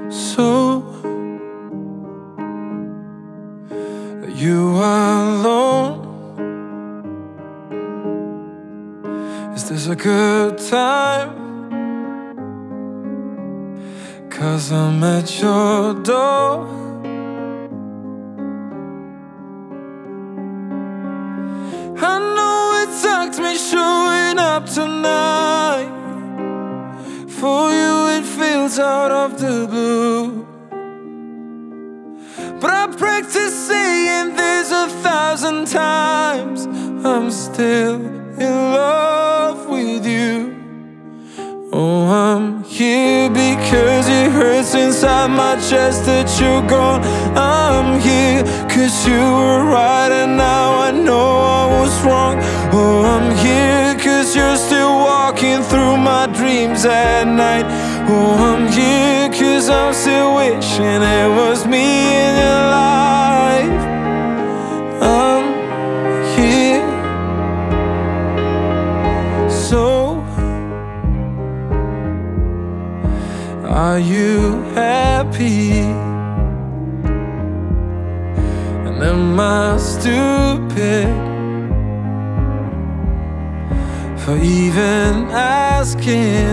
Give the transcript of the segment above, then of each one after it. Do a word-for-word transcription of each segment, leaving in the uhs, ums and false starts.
So you are alone. Is this a good time? 'Cause I'm at your door. I know it sucks me showing up tonight. For you it feels out of the blue, but I practice saying this a thousand times. I'm still in love with you. Oh, I'm here because it hurts inside my chest that you're gone. I'm here 'cause you were right and now I know I was wrong. Oh, I'm here 'cause you're still walking through my dreams at night. Oh, I'm here 'cause I'm still wishing it was me in your life. I'm here. So are you happy? And am I stupid for even asking?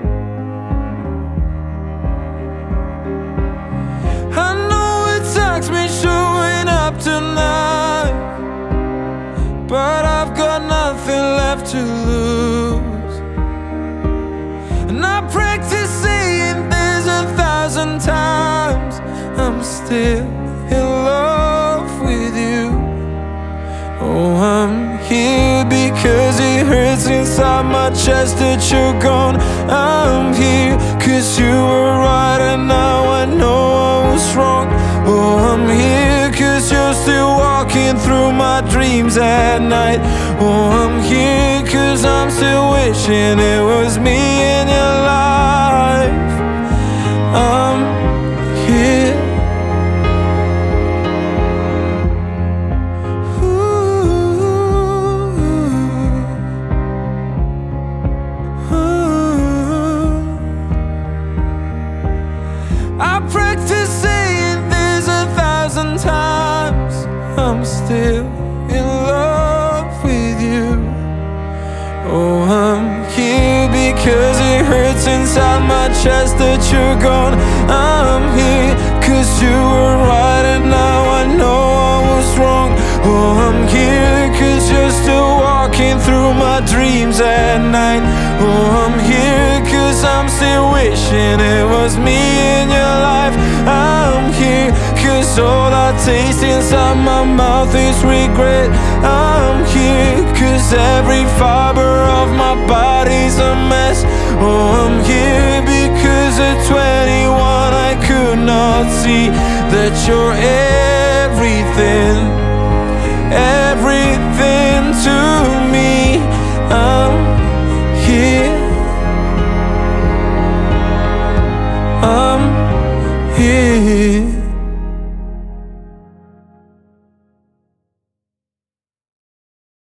I know it sucks me showing up tonight, but I've got nothing left to lose. And I practice saying this a thousand times. I'm still in love with you. Oh, I'm here because it hurts inside my chest that you're gone. I'm here 'cause you were right and now I know I was wrong. Oh, I'm here 'cause you're still walking through my dreams at night. Oh, I'm here 'cause I'm still wishing it was me in your life. I'm here. I practice saying this a thousand times. I'm still in love with you. Oh, I'm here because it hurts inside my chest that you're gone. I'm here 'cause you were right and now I know I was wrong. Oh, I'm here 'cause you're still walking through my dreams at night. Oh, I'm here 'cause I'm still wishing it was me in your life. I'm here 'cause all I taste inside my mouth is regret. I'm here 'cause every fiber of my body's a mess. Oh, I'm here because at twenty-one I could not see that you're everything, everything.